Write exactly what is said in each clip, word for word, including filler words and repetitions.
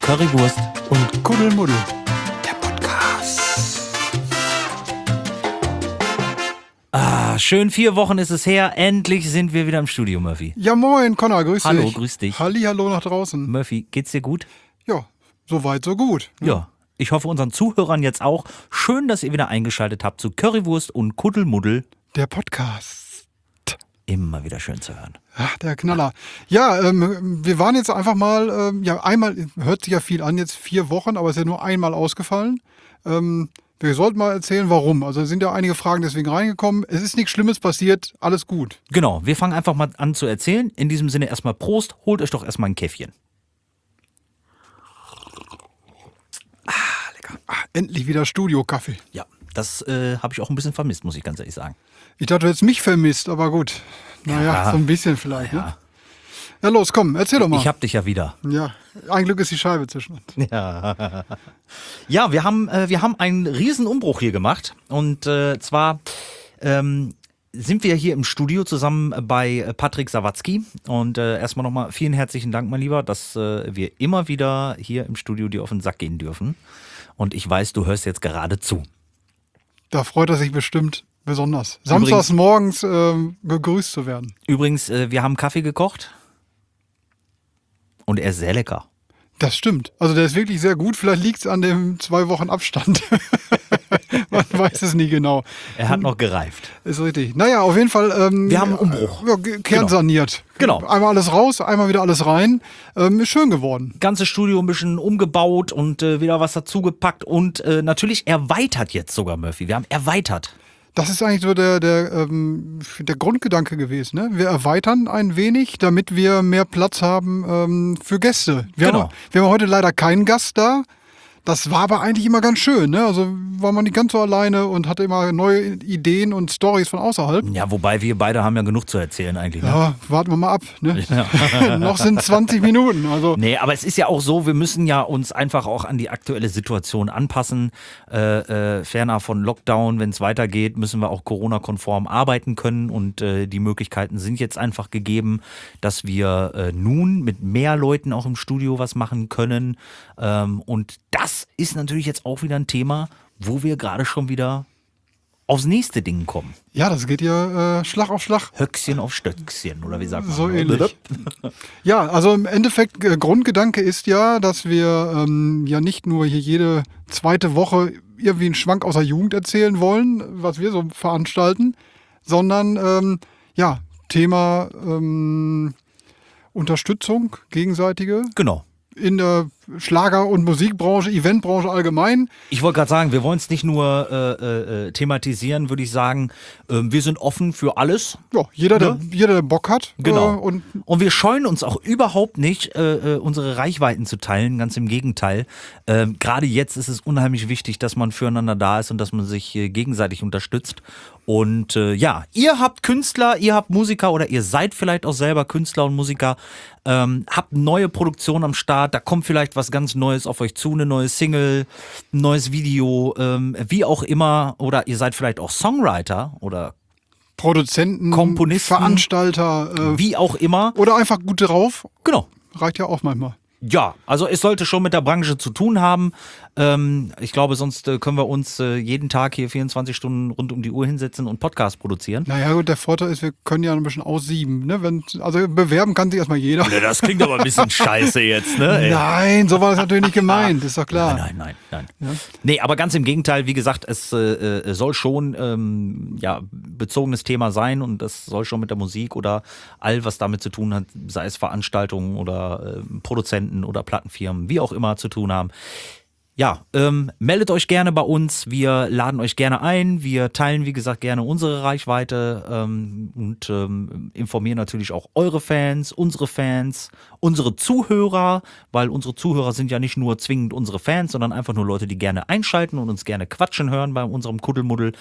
Currywurst und Kuddelmuddel. Der Podcast. Ah, schön vier Wochen ist es her. Endlich sind wir wieder im Studio, Murphy. Ja, moin, Connor, grüß Hallo, dich. Hallo, grüß dich. Hallihallo nach draußen. Murphy, geht's dir gut? Ja, soweit, so gut. Ja. ja. Ich hoffe unseren Zuhörern jetzt auch. Schön, dass ihr wieder eingeschaltet habt zu Currywurst und Kuddelmuddel. Der Podcast. Immer wieder schön zu hören. Ach, der Knaller. Ja, ähm, wir waren jetzt einfach mal, ähm, ja, einmal, hört sich ja viel an, jetzt vier Wochen, aber ist ja nur einmal ausgefallen. Ähm, wir sollten mal erzählen, warum. Also sind ja einige Fragen deswegen reingekommen. Es ist nichts Schlimmes passiert, alles gut. Genau, wir fangen einfach mal an zu erzählen. In diesem Sinne erstmal Prost, holt euch doch erstmal ein Käffchen. Ah, lecker. Ah, endlich wieder Studio-Kaffee. Ja, das äh, habe ich auch ein bisschen vermisst, muss ich ganz ehrlich sagen. Ich dachte, du hättest mich vermisst, aber gut. Naja, ja, so ein bisschen vielleicht. Ja. Ne? Ja, los, komm, erzähl doch mal. Ich hab dich ja wieder. Ja, ein Glück ist die Scheibe zwischen uns. Ja, ja wir, haben, äh, wir haben einen riesen Umbruch hier gemacht. Und äh, zwar ähm, sind wir hier im Studio zusammen bei Patrick Sawatzki. Und äh, erstmal nochmal vielen herzlichen Dank, mein Lieber, dass äh, wir immer wieder hier im Studio dir auf den Sack gehen dürfen. Und ich weiß, du hörst jetzt gerade zu. Da freut er sich bestimmt besonders. Samstags morgens äh, gegrüßt zu werden. Übrigens, äh, wir haben Kaffee gekocht. Und er ist sehr lecker. Das stimmt. Also der ist wirklich sehr gut. Vielleicht liegt es an dem zwei Wochen Abstand. Man weiß es nie genau. Er hat noch gereift. Ist richtig. Naja, auf jeden Fall. Ähm, wir haben einen Umbruch. Ja, kernsaniert. Genau. Einmal alles raus, einmal wieder alles rein. Ähm, ist schön geworden. Ganzes Studio ein bisschen umgebaut und äh, wieder was dazugepackt. Und äh, natürlich erweitert jetzt sogar, Murphy. Wir haben erweitert. Das ist eigentlich so der, der, ähm, der Grundgedanke gewesen. Ne? Wir erweitern ein wenig, damit wir mehr Platz haben ähm, für Gäste. Wir, genau. haben, wir haben heute leider keinen Gast da. Das war aber eigentlich immer ganz schön. Ne? Also war man nicht ganz so alleine und hatte immer neue Ideen und Storys von außerhalb. Ja, wobei wir beide haben ja genug zu erzählen eigentlich. Ne? Ja, warten wir mal ab. Ne? Ja. Noch sind zwanzig Minuten. Also. Nee, aber es ist ja auch so, wir müssen ja uns einfach auch an die aktuelle Situation anpassen. Äh, äh, ferner von Lockdown, wenn es weitergeht, müssen wir auch Corona-konform arbeiten können. Und äh, die Möglichkeiten sind jetzt einfach gegeben, dass wir äh, nun mit mehr Leuten auch im Studio was machen können. Ähm, und das Das ist natürlich jetzt auch wieder ein Thema, wo wir gerade schon wieder aufs nächste Ding kommen. Ja, das geht ja äh, Schlag auf Schlag. Höchstchen auf Stöckchen, oder wie sagt man? So ähnlich. Ja, also im Endeffekt, äh, Grundgedanke ist ja, dass wir ähm, ja nicht nur hier jede zweite Woche irgendwie einen Schwank aus der Jugend erzählen wollen, was wir so veranstalten, sondern ähm, ja, Thema ähm, Unterstützung, gegenseitige. Genau. In der Schlager- und Musikbranche, Eventbranche allgemein. Ich wollte gerade sagen, wir wollen es nicht nur äh, äh, thematisieren, würde ich sagen. Äh, wir sind offen für alles. Ja, jeder, ja? Der, jeder der Bock hat. Genau. Äh, und, und wir scheuen uns auch überhaupt nicht, äh, unsere Reichweiten zu teilen. Ganz im Gegenteil. Äh, Gerade jetzt ist es unheimlich wichtig, dass man füreinander da ist und dass man sich äh, gegenseitig unterstützt. Und äh, ja, ihr habt Künstler, ihr habt Musiker oder ihr seid vielleicht auch selber Künstler und Musiker. Ähm, habt neue Produktion am Start. Da kommt vielleicht was ganz Neues auf euch zu, eine neue Single, ein neues Video, ähm, wie auch immer. Oder ihr seid vielleicht auch Songwriter oder Produzenten, Komponisten, Veranstalter. Äh, wie auch immer. Oder einfach gut drauf. Genau. Reicht ja auch manchmal. Ja, also es sollte schon mit der Branche zu tun haben. Ähm, ich glaube, sonst äh, können wir uns äh, jeden Tag hier vierundzwanzig Stunden rund um die Uhr hinsetzen und Podcast produzieren. Naja gut, der Vorteil ist, wir können ja ein bisschen aussieben. Ne? Wenn, also bewerben kann sich erstmal jeder. Ne, das klingt aber ein bisschen scheiße jetzt, ne? Ey. Nein, so war das natürlich nicht gemeint, ist doch klar. Nein, nein, nein. nein. Ja? Nee, aber ganz im Gegenteil, wie gesagt, es äh, soll schon ähm, ja, bezogenes Thema sein und das soll schon mit der Musik oder all, was damit zu tun hat, sei es Veranstaltungen oder äh, Produzenten oder Plattenfirmen, wie auch immer zu tun haben. Ja, ähm, meldet euch gerne bei uns, wir laden euch gerne ein, wir teilen wie gesagt gerne unsere Reichweite ähm, und ähm, informieren natürlich auch eure Fans, unsere Fans, unsere Zuhörer, weil unsere Zuhörer sind ja nicht nur zwingend unsere Fans, sondern einfach nur Leute, die gerne einschalten und uns gerne quatschen hören bei unserem Kuddelmuddel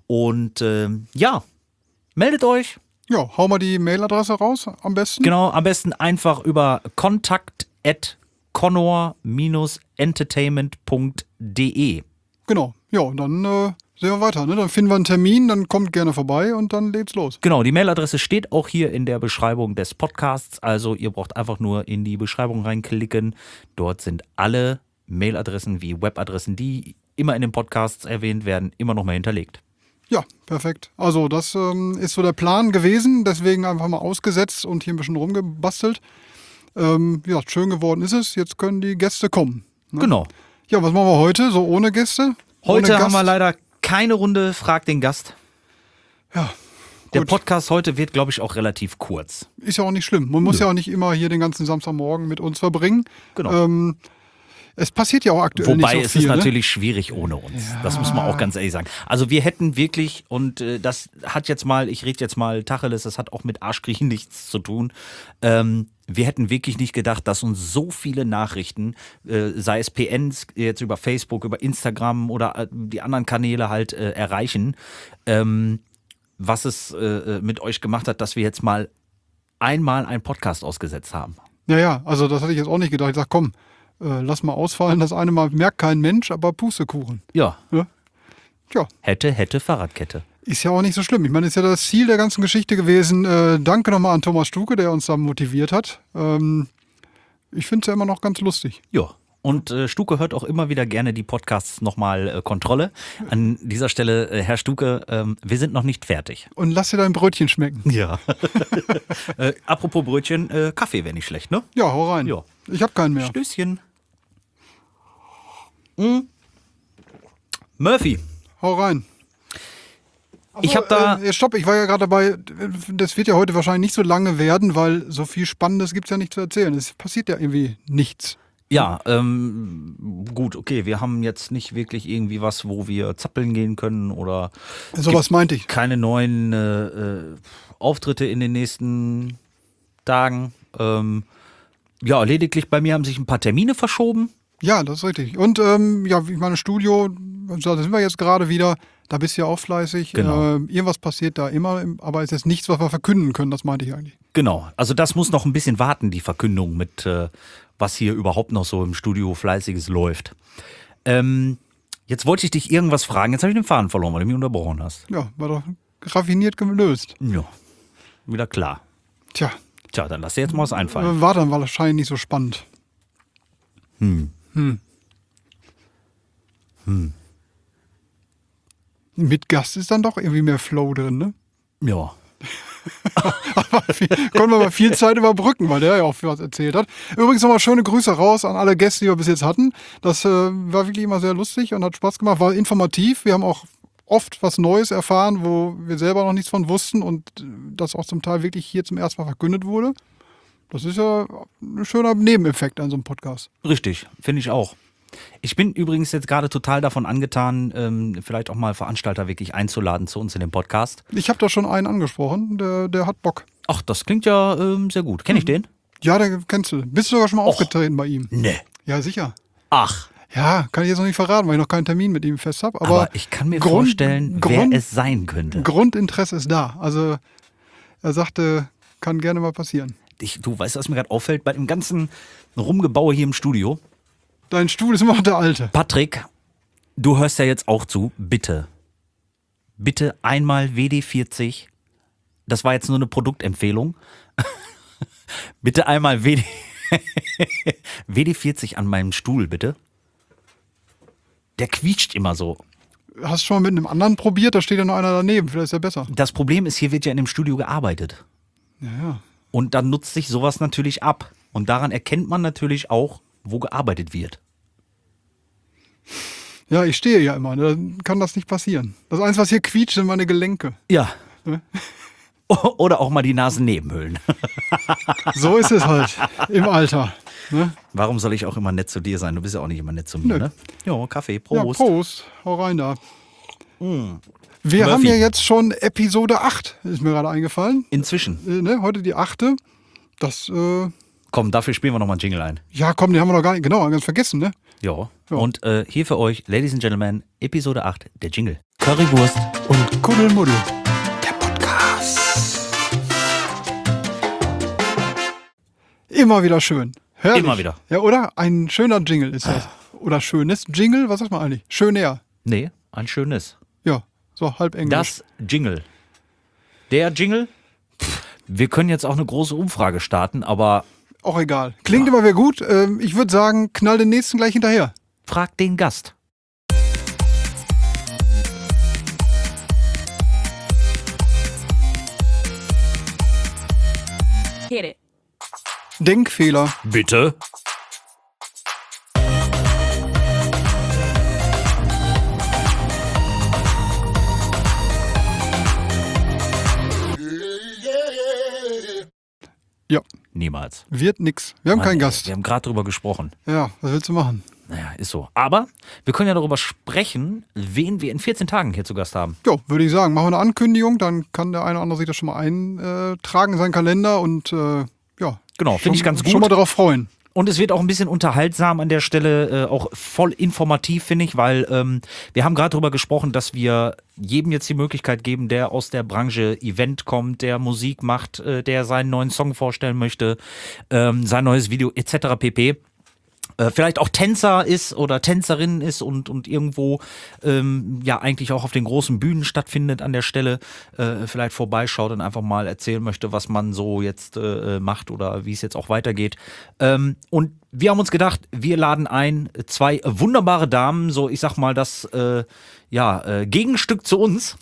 und ähm, ja, meldet euch. Ja, hau mal die Mailadresse raus am besten. Genau, am besten einfach über kontakt at connor Bindestrich entertainment punkt de. Genau, ja, und dann äh, sehen wir weiter. Ne? Dann finden wir einen Termin, dann kommt gerne vorbei und dann geht's los. Genau, die Mailadresse steht auch hier in der Beschreibung des Podcasts. Also ihr braucht einfach nur in die Beschreibung reinklicken. Dort sind alle Mailadressen wie Webadressen, die immer in den Podcasts erwähnt werden, immer noch mal hinterlegt. Ja, perfekt. Also das ähm, ist so der Plan gewesen, deswegen einfach mal ausgesetzt und hier ein bisschen rumgebastelt. Ähm, ja, schön geworden ist es. Jetzt können die Gäste kommen. Ne? Genau. Ja, was machen wir heute? So ohne Gäste? Heute ohne haben wir leider keine Runde Frag den Gast. Ja. Der Gut. Podcast heute wird, glaube ich, auch relativ kurz. Ist ja auch nicht schlimm. Man muss Nö. ja auch nicht immer hier den ganzen Samstagmorgen mit uns verbringen. Genau. Ähm, es passiert ja auch aktuell Wobei nicht so es viel. ist ne? natürlich schwierig ohne uns. Ja. Das muss man auch ganz ehrlich sagen. Also wir hätten wirklich, und äh, das hat jetzt mal, ich rede jetzt mal Tacheles, das hat auch mit Arschkriechen nichts zu tun. Ähm, wir hätten wirklich nicht gedacht, dass uns so viele Nachrichten, äh, sei es P Ns jetzt über Facebook, über Instagram oder äh, die anderen Kanäle halt äh, erreichen, ähm, was es äh, mit euch gemacht hat, dass wir jetzt mal einmal einen Podcast ausgesetzt haben. Ja, ja, also das hatte ich jetzt auch nicht gedacht. Ich sag, komm, äh, lass mal ausfallen. Das eine Mal merkt kein Mensch, aber Pustekuchen. Ja. Ja. Tja, Hätte, hätte, Fahrradkette. ist ja auch nicht so schlimm. Ich meine, ist ja das Ziel der ganzen Geschichte gewesen. Äh, danke nochmal an Thomas Stuke, der uns da motiviert hat. Ähm, ich finde es ja immer noch ganz lustig. Ja. Und äh, Stuke hört auch immer wieder gerne die Podcasts nochmal äh, Kontrolle. An dieser Stelle, äh, Herr Stuke, ähm, wir sind noch nicht fertig. Und lass dir dein Brötchen schmecken. Ja. äh, apropos Brötchen, äh, Kaffee wäre nicht schlecht, ne? Ja, hau rein. Ja. Ich habe keinen mehr. Stößchen. Mm. Murphy. Hau rein. Ach Ich so, hab da- Äh, stopp, ich war ja gerade dabei. Das wird ja heute wahrscheinlich nicht so lange werden, weil so viel Spannendes gibt es ja nicht zu erzählen. Es passiert ja irgendwie nichts. Ja, ähm, gut, okay, wir haben jetzt nicht wirklich irgendwie was, wo wir zappeln gehen können oder Sowas meinte ich. keine neuen äh, äh, Auftritte in den nächsten Tagen. Ähm, ja, lediglich bei mir haben sich ein paar Termine verschoben. Ja, das ist richtig. Und ähm, ja, ich meine, Studio, da sind wir jetzt gerade wieder. Da bist du ja auch fleißig. Genau. Ähm, irgendwas passiert da immer, aber es ist jetzt nichts, was wir verkünden können. Das meinte ich eigentlich. Genau, also das muss noch ein bisschen warten, die Verkündung mit, äh, was hier überhaupt noch so im Studio Fleißiges läuft. Ähm, jetzt wollte ich dich irgendwas fragen, jetzt habe ich den Faden verloren, weil du mich unterbrochen hast. Ja, war doch raffiniert gelöst. Ja, wieder klar. Tja, Tja, dann lass dir jetzt mal was einfallen. äh, war dann wahrscheinlich nicht so spannend. Hm. Hm. Hm. Mit Gast ist dann doch irgendwie mehr Flow drin, ne? Ja. Aber viel, konnten wir mal viel Zeit überbrücken, weil der ja auch was erzählt hat. Übrigens nochmal schöne Grüße raus an alle Gäste, die wir bis jetzt hatten. Das äh, war wirklich immer sehr lustig und hat Spaß gemacht, war informativ. Wir haben auch oft was Neues erfahren, wo wir selber noch nichts von wussten und das auch zum Teil wirklich hier zum ersten Mal verkündet wurde. Das ist ja ein schöner Nebeneffekt an so einem Podcast. Richtig, finde ich auch. Ich bin übrigens jetzt gerade total davon angetan, ähm, vielleicht auch mal Veranstalter wirklich einzuladen zu uns in den Podcast. Ich habe da schon einen angesprochen, der, der hat Bock. Ach, das klingt ja ähm, sehr gut. Kenn ich den? Ja, der kennst du. Bist du sogar schon mal aufgetreten bei ihm? Nee. Ja, sicher. Ach, Ja, kann ich jetzt noch nicht verraten, weil ich noch keinen Termin mit ihm fest habe. Aber, aber, ich kann mir Grund- vorstellen, Grund- wer es sein könnte. Grundinteresse ist da. Also er sagte, kann gerne mal passieren. Ich, du weißt, was mir gerade auffällt bei dem ganzen Rumgebaue hier im Studio? Dein Stuhl ist immer noch der alte. Patrick, du hörst ja jetzt auch zu. Bitte, bitte einmal W D vierzig. Das war jetzt nur eine Produktempfehlung. Bitte einmal W D, W D vierzig an meinem Stuhl, bitte. Der quietscht immer so. Hast du schon mal mit einem anderen probiert? Da steht ja noch einer daneben. Vielleicht ist er besser. Das Problem ist, hier wird ja in dem Studio gearbeitet. Ja, ja. Und dann nutzt sich sowas natürlich ab. Und daran erkennt man natürlich auch, wo gearbeitet wird. Ja, ich stehe ja immer. ne? Dann kann das nicht passieren. Das Einzige, was hier quietscht, sind meine Gelenke. Ja. Ne? Oder auch mal die Nasennebenhöhlen. So ist es halt im Alter. Ne? Warum soll ich auch immer nett zu dir sein? Du bist ja auch nicht immer nett zu mir, Nö. ne? Jo, Kaffee, Ja, Prost. Prost. Hau rein da. Wir Murphy. haben ja jetzt schon Episode acht, ist mir gerade eingefallen. Inzwischen. Äh, ne? Heute die achte. Das, äh, Komm, dafür spielen wir nochmal einen Jingle ein. ja komm, den haben wir noch gar nicht, genau, ganz vergessen, ne? Ja. Ja. Und äh, hier für euch, Ladies and Gentlemen, Episode acht, der Jingle. Currywurst. Und Kuddelmuddel. Der Podcast. Immer wieder schön. Herrlich. Immer wieder. Ja, oder? Ein schöner Jingle ist das. Oder schönes Jingle, was sagt man eigentlich? Schöner. Nee, ein schönes. Ja, So halb Englisch. Das Jingle. Der Jingle? Pff, wir können jetzt auch eine große Umfrage starten, aber auch egal. Klingt ja. immer wieder gut. Ähm, ich würde sagen, knall den nächsten gleich hinterher. Frag den Gast. Hit it. Denkfehler. Bitte? Ja. Niemals. Wird nix. Wir haben Mann, keinen ey, Gast. Wir haben gerade drüber gesprochen. Ja, was willst du machen? Naja, ist so. Aber wir können ja darüber sprechen, wen wir in vierzehn Tagen hier zu Gast haben. Ja, würde ich sagen. Machen wir eine Ankündigung, dann kann der eine oder andere sich das schon mal eintragen in seinen Kalender und äh, ja. Genau, finde ich ganz gut. Schon mal darauf freuen. Und es wird auch ein bisschen unterhaltsam an der Stelle, äh, auch voll informativ, finde ich, weil ähm, wir haben gerade darüber gesprochen, dass wir jedem jetzt die Möglichkeit geben, der aus der Branche Event kommt, der Musik macht, äh, der seinen neuen Song vorstellen möchte, ähm, sein neues Video et cetera pp. Äh, vielleicht auch Tänzer ist oder Tänzerin ist und, und irgendwo ähm, ja eigentlich auch auf den großen Bühnen stattfindet an der Stelle, äh, vielleicht vorbeischaut und einfach mal erzählen möchte, was man so jetzt äh, macht oder wie es jetzt auch weitergeht. Ähm, und wir haben uns gedacht, wir laden ein zwei wunderbare Damen, so ich sag mal das äh, ja, äh, Gegenstück zu uns.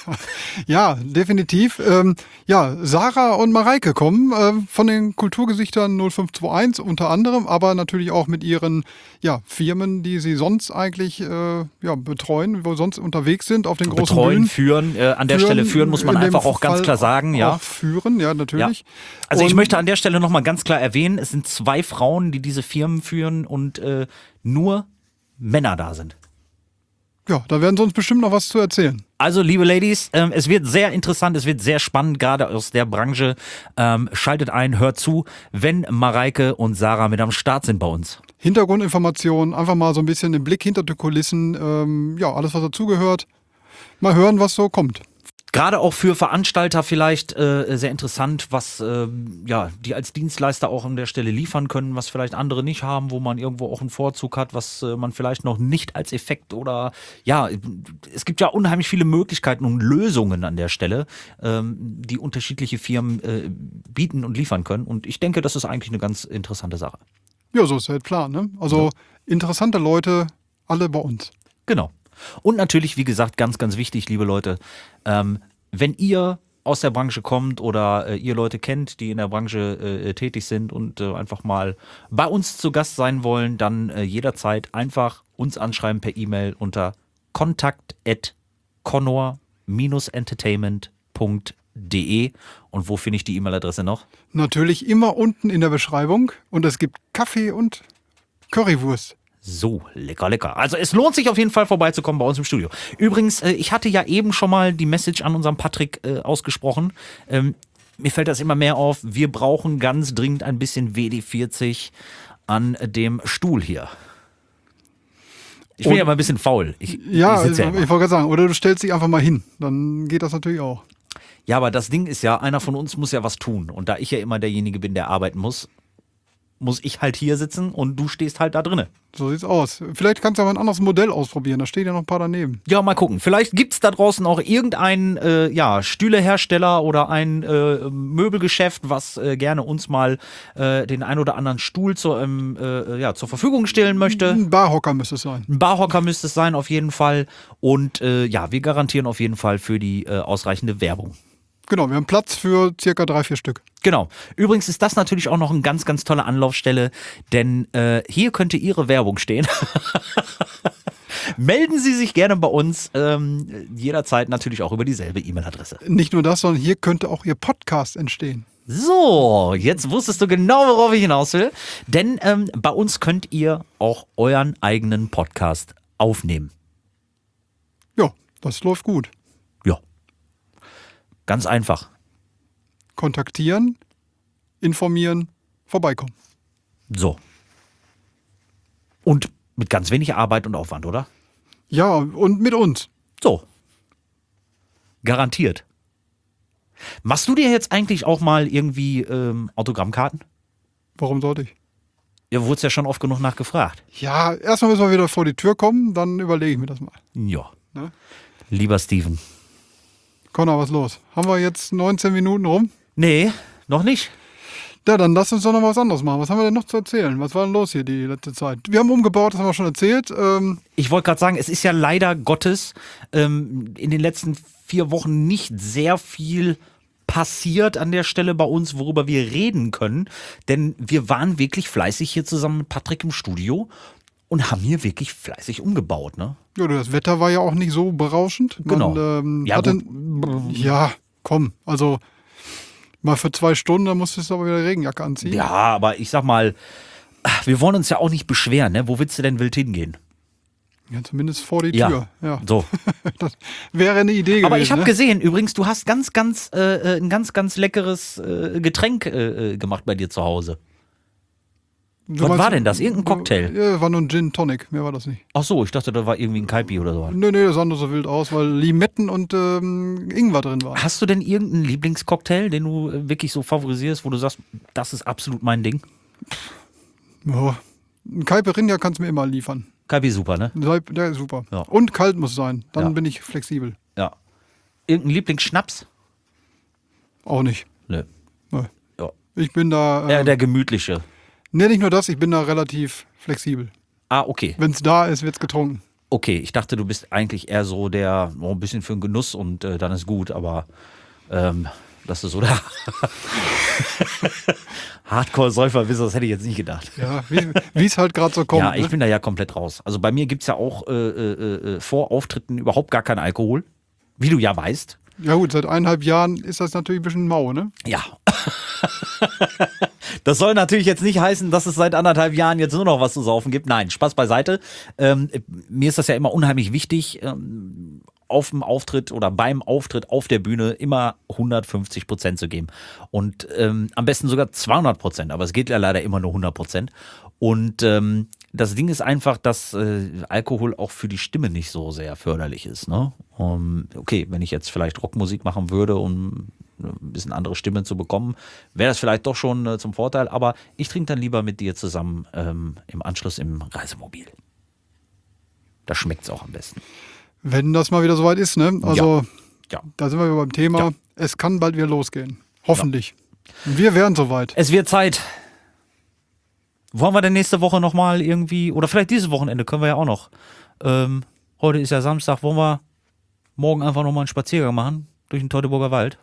Ja, definitiv. Ähm, ja, Sarah und Mareike kommen äh, von den Kulturgesichtern null fünf zwei eins unter anderem, aber natürlich auch mit ihren ja, Firmen, die sie sonst eigentlich äh, ja, betreuen, wo sonst unterwegs sind auf den großen Betreuen, Bühnen. führen, äh, an der führen, Stelle führen muss man einfach auch ganz Fall klar sagen. Ja. Auch führen, ja, natürlich. Ja. Also ich und möchte an der Stelle nochmal ganz klar erwähnen, es sind zwei Frauen, die diese Firmen führen und äh, nur Männer da sind. Ja, da werden sie uns bestimmt noch was zu erzählen. Also, liebe Ladies, ähm, es wird sehr interessant, es wird sehr spannend, gerade aus der Branche. Ähm, schaltet ein, hört zu, wenn Mareike und Sarah mit am Start sind bei uns. Hintergrundinformationen, einfach mal so ein bisschen den Blick hinter die Kulissen, ähm, ja, alles, was dazugehört. Mal hören, was so kommt. Gerade auch für Veranstalter vielleicht äh, sehr interessant, was äh, ja, die als Dienstleister auch an der Stelle liefern können, was vielleicht andere nicht haben, wo man irgendwo auch einen Vorzug hat, was äh, man vielleicht noch nicht als Effekt oder ja, es gibt ja unheimlich viele Möglichkeiten und Lösungen an der Stelle, ähm, die unterschiedliche Firmen äh, bieten und liefern können. Und ich denke, das ist eigentlich eine ganz interessante Sache. Ja, so ist halt klar, ne? Also ja. Interessante Leute, alle bei uns. Genau. Und natürlich, wie gesagt, ganz, ganz wichtig, liebe Leute, ähm, wenn ihr aus der Branche kommt oder äh, ihr Leute kennt, die in der Branche äh, tätig sind und äh, einfach mal bei uns zu Gast sein wollen, dann äh, jederzeit einfach uns anschreiben per E-Mail unter kontakt at connor dash entertainment punkt de. Und wo finde ich die E-Mail-Adresse noch? Natürlich immer unten in der Beschreibung und es gibt Kaffee und Currywurst. So, lecker, lecker. Also es lohnt sich auf jeden Fall vorbeizukommen bei uns im Studio. Übrigens, äh, ich hatte ja eben schon mal die Message an unseren Patrick äh, ausgesprochen. Ähm, mir fällt das immer mehr auf. Wir brauchen ganz dringend ein bisschen W D vierzig an dem Stuhl hier. Ich bin und, ja mal ein bisschen faul. Ich, ja, ich, ich, ja ich wollte gerade sagen, oder du stellst dich einfach mal hin. Dann geht das natürlich auch. Ja, aber das Ding ist ja, einer von uns muss ja was tun. Und da ich ja immer derjenige bin, der arbeiten muss, muss ich halt hier sitzen und du stehst halt da drinnen. So sieht's aus. Vielleicht kannst du aber ein anderes Modell ausprobieren. Da steht ja noch ein paar daneben. Ja, mal gucken. Vielleicht gibt's da draußen auch irgendeinen äh, ja, Stühlehersteller oder ein äh, Möbelgeschäft, was äh, gerne uns mal äh, den ein oder anderen Stuhl zur, ähm, äh, ja, zur Verfügung stellen möchte. Ein Barhocker müsste es sein. Ein Barhocker müsste es sein, auf jeden Fall. Und äh, ja, wir garantieren auf jeden Fall für die äh, ausreichende Werbung. Genau, wir haben Platz für circa drei, vier Stück. Genau. Übrigens ist das natürlich auch noch eine ganz, ganz tolle Anlaufstelle, denn äh, hier könnte Ihre Werbung stehen. Melden Sie sich gerne bei uns, ähm, jederzeit natürlich auch über dieselbe E-Mail-Adresse. Nicht nur das, sondern hier könnte auch Ihr Podcast entstehen. So, jetzt wusstest du genau, worauf ich hinaus will. Denn ähm, bei uns könnt ihr auch euren eigenen Podcast aufnehmen. Ja, das läuft gut. Ja. Ganz einfach. Kontaktieren, informieren, vorbeikommen. So. Und mit ganz wenig Arbeit und Aufwand, oder? Ja, und mit uns. So. Garantiert. Machst du dir jetzt eigentlich auch mal irgendwie ähm, Autogrammkarten? Warum sollte ich? Ja, wurdest ja schon oft genug nachgefragt. Ja, erstmal müssen wir wieder vor die Tür kommen, dann überlege ich mir das mal. Ja. Ne? Lieber Steven. Connor, was ist los? Haben wir jetzt neunzehn Minuten rum? Nee, noch nicht. Ja, dann lass uns doch noch was anderes machen. Was haben wir denn noch zu erzählen? Was war denn los hier die letzte Zeit? Wir haben umgebaut, das haben wir schon erzählt. Ähm ich wollte gerade sagen, es ist ja leider Gottes ähm, in den letzten vier Wochen nicht sehr viel passiert an der Stelle bei uns, worüber wir reden können. Denn wir waren wirklich fleißig hier zusammen mit Patrick im Studio und haben hier wirklich fleißig umgebaut, ne? Ja, das Wetter war ja auch nicht so berauschend. Genau. Man, ähm, Ja, hatte, gut. ja, komm, also mal für zwei Stunden, dann musstest du aber wieder Regenjacke anziehen. Ja, aber ich sag mal, wir wollen uns ja auch nicht beschweren, ne? Wo willst du denn wild hingehen? Ja, zumindest vor die Ja, Tür. Ja, so. das wäre eine Idee gewesen. Aber ich habe ne? gesehen, übrigens, du hast ganz, ganz, äh, ein ganz, ganz leckeres äh, Getränk äh, gemacht bei dir zu Hause. Du Was meinst- war denn das? Irgendein Cocktail? Ja, war nur ein Gin Tonic, mehr war das nicht. Ach so, ich dachte, da war irgendwie ein Kaipi oder so. Nö, nö, das sah nur so wild aus, weil Limetten und ähm, Ingwer drin waren. Hast du denn irgendeinen Lieblingscocktail, den du äh, wirklich so favorisierst, wo du sagst, das ist absolut mein Ding? Ja. Ein Caipirinha kannst du mir immer liefern. Kaipi super, ne? Der ist super. Ja. Und kalt muss sein, dann Ja. bin ich flexibel. Ja. Irgendein Lieblingsschnaps? Auch nicht. Nö. Nö. Ja. Ich bin da, Eher äh, der gemütliche. ne, nicht nur das, ich bin da relativ flexibel. Ah, okay. Wenn es da ist, wird's getrunken. Okay, ich dachte, du bist eigentlich eher so der, oh, ein bisschen für den Genuss und äh, dann ist gut, aber ähm, dass du so der Hardcore-Säufer bist, das hätte ich jetzt nicht gedacht. Ja, wie es halt gerade so kommt. Ja, ich ne? bin da ja komplett raus. Also bei mir gibt es ja auch äh, äh, äh, vor Auftritten überhaupt gar keinen Alkohol, wie du ja weißt. Ja gut, seit eineinhalb Jahren ist das natürlich ein bisschen mau, ne? Ja. Das soll natürlich jetzt nicht heißen, dass es seit anderthalb Jahren jetzt nur noch was zu saufen gibt. Nein, Spaß beiseite. Ähm, mir ist das ja immer unheimlich wichtig, ähm, auf dem Auftritt oder beim Auftritt auf der Bühne immer hundertfünfzig Prozent zu geben. Und ähm, am besten sogar zweihundert Prozent, aber es geht ja leider immer nur hundert Prozent. Und ähm, das Ding ist einfach, dass äh, Alkohol auch für die Stimme nicht so sehr förderlich ist. Ne? Um, okay, wenn ich jetzt vielleicht Rockmusik machen würde, um ein bisschen andere Stimme zu bekommen, wäre das vielleicht doch schon äh, zum Vorteil. Aber ich trinke dann lieber mit dir zusammen ähm, im Anschluss im Reisemobil. Da schmeckt es auch am besten. Wenn das mal wieder soweit ist, ne? Also, Ja. da sind wir wieder beim Thema. Ja. Es kann bald wieder losgehen. Hoffentlich. Und wir wären soweit. Es wird Zeit. Wollen wir denn nächste Woche nochmal irgendwie, oder vielleicht dieses Wochenende können wir ja auch noch. Ähm, heute ist ja Samstag, wollen wir morgen einfach nochmal einen Spaziergang machen durch den Teutoburger Wald?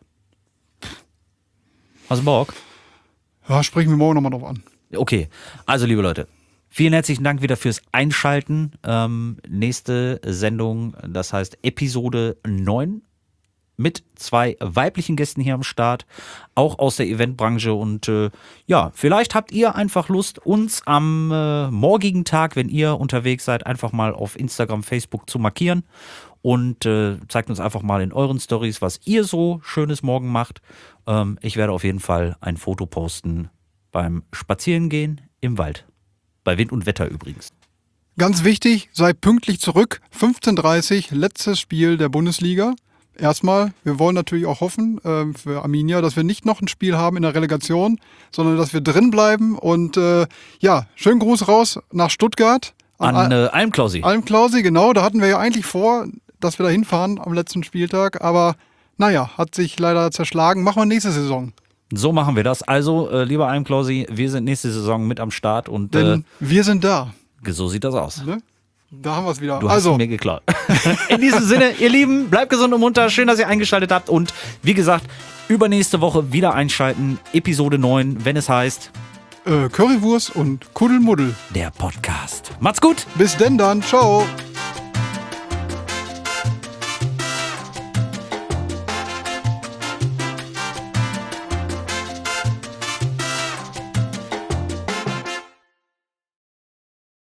Hast du Bock? Ja, sprechen wir morgen nochmal drauf an. Okay, also liebe Leute, vielen herzlichen Dank wieder fürs Einschalten. Ähm, nächste Sendung, das heißt Episode neun mit zwei weiblichen Gästen hier am Start, auch aus der Eventbranche. Und äh, ja, vielleicht habt ihr einfach Lust, uns am äh, morgigen Tag, wenn ihr unterwegs seid, einfach mal auf Instagram, Facebook zu markieren und äh, zeigt uns einfach mal in euren Stories, was ihr so Schönes morgen macht. Ähm, ich werde auf jeden Fall ein Foto posten beim Spazierengehen im Wald. Bei Wind und Wetter übrigens. Ganz wichtig, sei pünktlich zurück. fünfzehn Uhr dreißig, letztes Spiel der Bundesliga. Erstmal, wir wollen natürlich auch hoffen äh, für Arminia, dass wir nicht noch ein Spiel haben in der Relegation, sondern dass wir drin bleiben. Und äh, ja, schönen Gruß raus nach Stuttgart. An äh, Almklausi. Almklausi, genau. Da hatten wir ja eigentlich vor, dass wir da hinfahren am letzten Spieltag. Aber naja, hat sich leider zerschlagen. Machen wir nächste Saison. So machen wir das. Also, äh, lieber Almklausi, wir sind nächste Saison mit am Start und Denn äh, wir sind da. so sieht das aus. Ne? Da haben wir es wieder. Du hast also, ihn mir geklaut. In diesem Sinne, ihr Lieben, bleibt gesund und munter. Schön, dass ihr eingeschaltet habt. Und wie gesagt, übernächste Woche wieder einschalten. Episode neun, wenn es heißt äh, Currywurst und Kuddelmuddel. der Podcast. Macht's gut. Bis denn dann. Ciao.